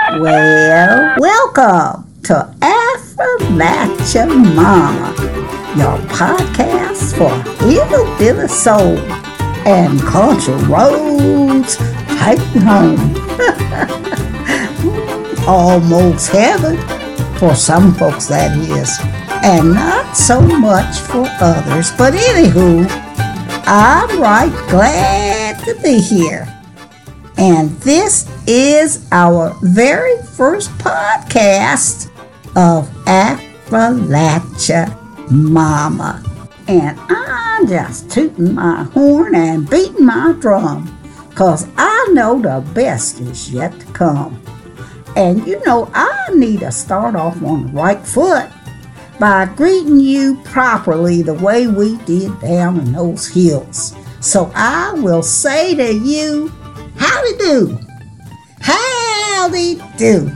Well, welcome to Appalachia Mama, your podcast for hillbilly soul and country roads taking home. Almost heaven for some folks, that is, and not so much for others. But anywho, I'm right glad to be here. And this is our very first podcast of Appalachia Mama. And I'm just tooting my horn and beating my drum, 'cause I know the best is yet to come. And you know, I need to start off on the right foot by greeting you properly the way we did down in those hills. So I will say to you, howdy do. Howdy do.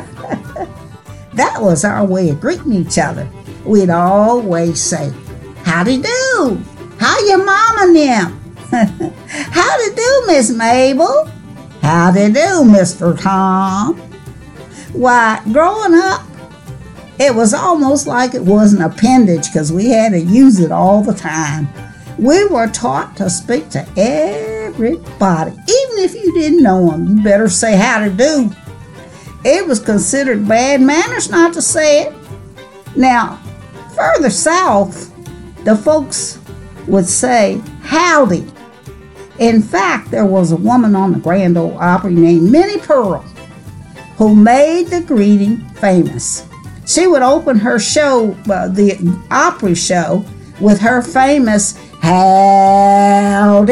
That was our way of greeting each other. We'd always say, howdy do. How your mama and them? Howdy do, Miss Mabel. Howdy do, Mr. Tom. Why, growing up, it was almost like it was an appendage because we had to use it all the time. We were taught to speak to everybody. Even if you didn't know them, you better say howdy do. It was considered bad manners not to say it. Now, further south, the folks would say howdy. In fact, there was a woman on the Grand Ole Opry named Minnie Pearl who made the greeting famous. She would open her show, the Opry show, with her famous howdy.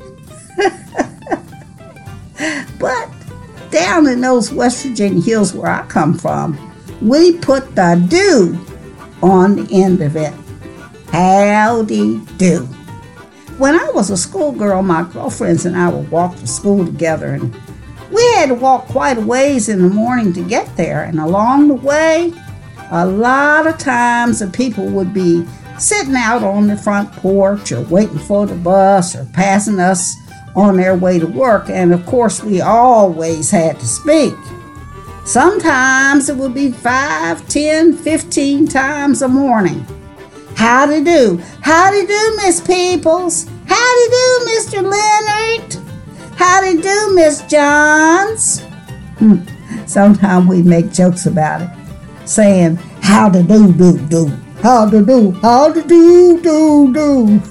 But down in those West Virginia hills where I come from, we put the do on the end of it. Howdy do. When I was a schoolgirl, my girlfriends and I would walk to school together, and we had to walk quite a ways in the morning to get there. And along the way, a lot of times the people would be sitting out on the front porch or waiting for the bus or passing us on their way to work. And of course, we always had to speak. Sometimes it would be 5, 10, 15 times a morning. Howdy do. Howdy do, Miss Peoples. Howdy do, Mr. Leonard. Howdy do, Miss Johns. Sometimes we make jokes about it, saying howdy do do do. Howdy do, howdy do do do.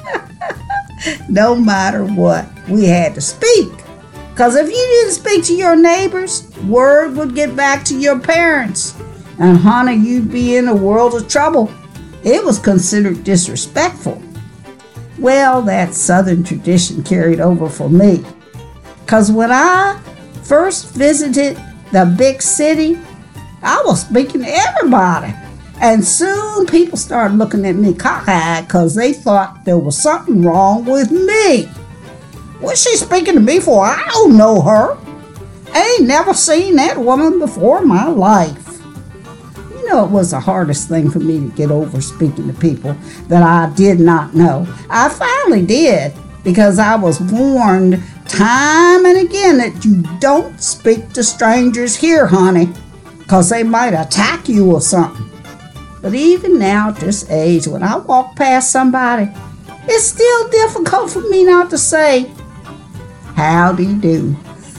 No matter what, we had to speak. Because if you didn't speak to your neighbors, word would get back to your parents. And honey, you'd be in a world of trouble. It was considered disrespectful. Well, that Southern tradition carried over for me. Because when I first visited the big city, I was speaking to everybody. And soon people started looking at me cockeyed because they thought there was something wrong with me. What's she speaking to me for? I don't know her. I ain't never seen that woman before in my life. You know, it was the hardest thing for me to get over speaking to people that I did not know. I finally did, because I was warned time and again that you don't speak to strangers here, honey, because they might attack you or something. But even now at this age, when I walk past somebody, it's still difficult for me not to say, howdy do.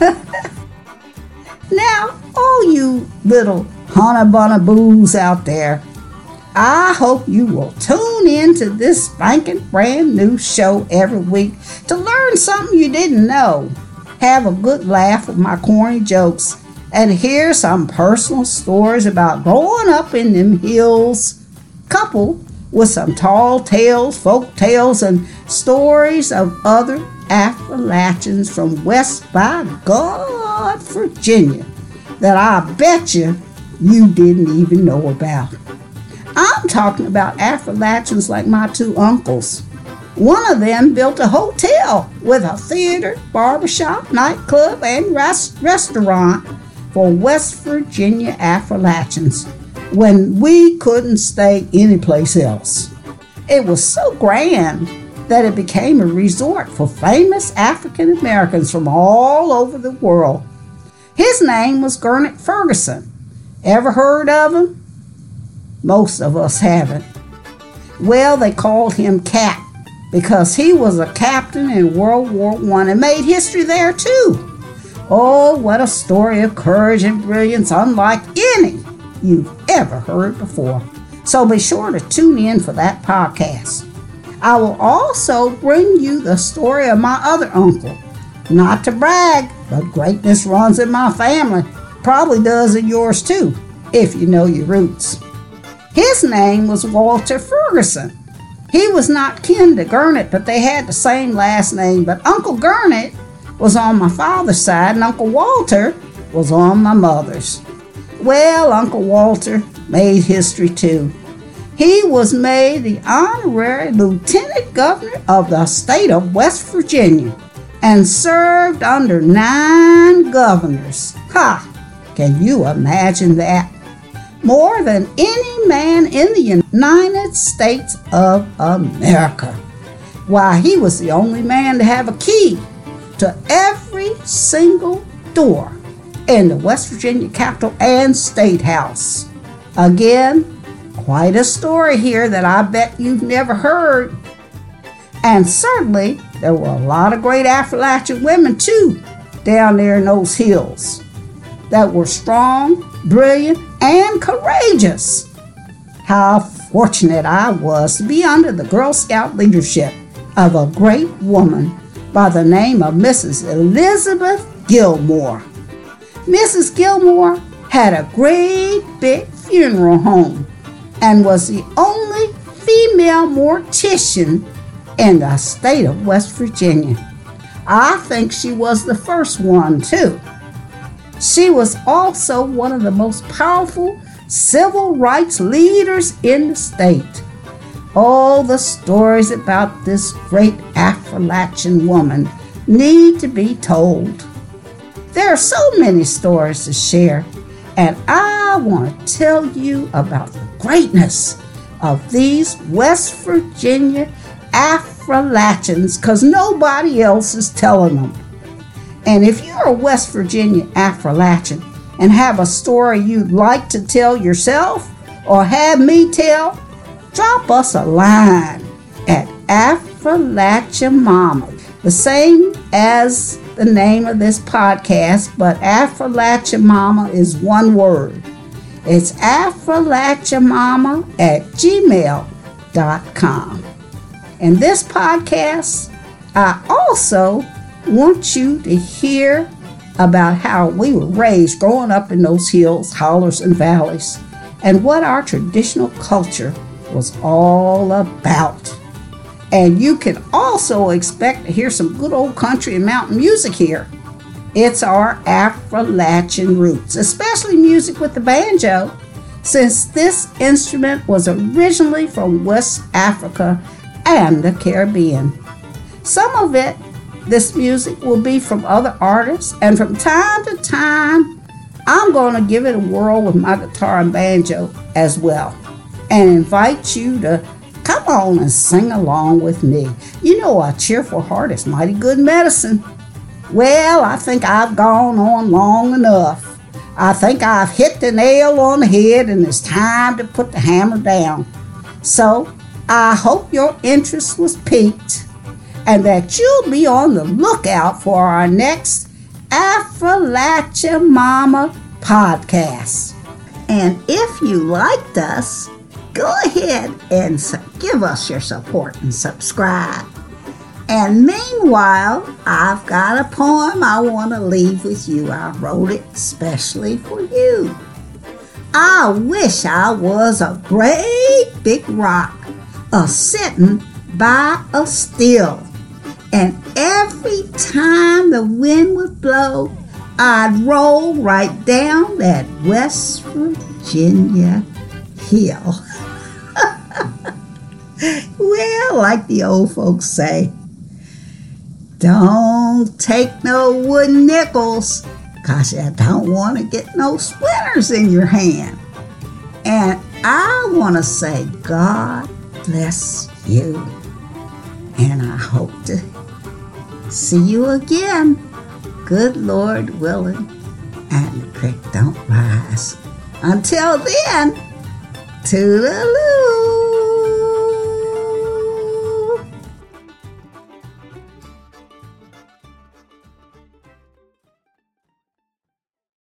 Now, all you little honey bunny boos out there, I hope you will tune in to this spanking brand new show every week to learn something you didn't know, have a good laugh with my corny jokes, and hear some personal stories about growing up in them hills, coupled with some tall tales, folk tales, and stories of other Appalachians from West by God, Virginia, that I bet you didn't even know about. I'm talking about Appalachians like my two uncles. One of them built a hotel with a theater, barbershop, nightclub, and restaurant for West Virginia Appalachians when we couldn't stay anyplace else. It was so grand that it became a resort for famous African Americans from all over the world. His name was Gernot Ferguson. Ever heard of him? Most of us haven't. Well, they called him Cap because he was a captain in World War I and made history there too. Oh, what a story of courage and brilliance unlike any you've ever heard before. So be sure to tune in for that podcast. I will also bring you the story of my other uncle. Not to brag, but greatness runs in my family. Probably does in yours too, if you know your roots. His name was Walter Ferguson. He was not kin to Gernot, but they had the same last name. But Uncle Gernot was on my father's side, and Uncle Walter was on my mother's. Well, Uncle Walter made history too. He was made the honorary lieutenant governor of the state of West Virginia and served under 9 governors. Ha! Can you imagine that? More than any man in the United States of America. Why, he was the only man to have a key to every single door in the West Virginia Capitol and State House. Again, quite a story here that I bet you've never heard. And certainly, there were a lot of great Appalachian women too down there in those hills that were strong, brilliant, and courageous. How fortunate I was to be under the Girl Scout leadership of a great woman by the name of Mrs. Elizabeth Gilmore. Mrs. Gilmore had a great big funeral home and was the only female mortician in the state of West Virginia. I think she was the first one too. She was also one of the most powerful civil rights leaders in the state. All the stories about this great Appalachian woman need to be told. There are so many stories to share, and I want to tell you about the greatness of these West Virginia Appalachians because nobody else is telling them. And if you're a West Virginia Appalachian and have a story you'd like to tell yourself or have me tell, drop us a line at Appalachian Mama, the same as the name of this podcast, but Appalachian Mama is one word. It's appalachianmama@gmail.com. In this podcast, I also want you to hear about how we were raised growing up in those hills, hollers, and valleys, and what our traditional culture was all about. And you can also expect to hear some good old country and mountain music here. It's our Appalachian roots, especially music with the banjo, since this instrument was originally from West Africa and the Caribbean. Some of this music will be from other artists, and from time to time, I'm going to give it a whirl with my guitar and banjo as well, and invite you to come on and sing along with me. You know, a cheerful heart is mighty good medicine. Well, I think I've gone on long enough. I think I've hit the nail on the head, and it's time to put the hammer down. So, I hope your interest was piqued, and that you'll be on the lookout for our next Appalachian Mama podcast. And if you liked us, go ahead and give us your support and subscribe. And meanwhile, I've got a poem I want to leave with you. I wrote it especially for you. I wish I was a great big rock, a-sitting by a still. And every time the wind would blow, I'd roll right down that West Virginia hill. Well, like the old folks say, don't take no wooden nickels, 'cause you don't want to get no splinters in your hand. And I want to say God bless you. And I hope to see you again, good Lord willing, creek don't rise. Until then, toodaloo.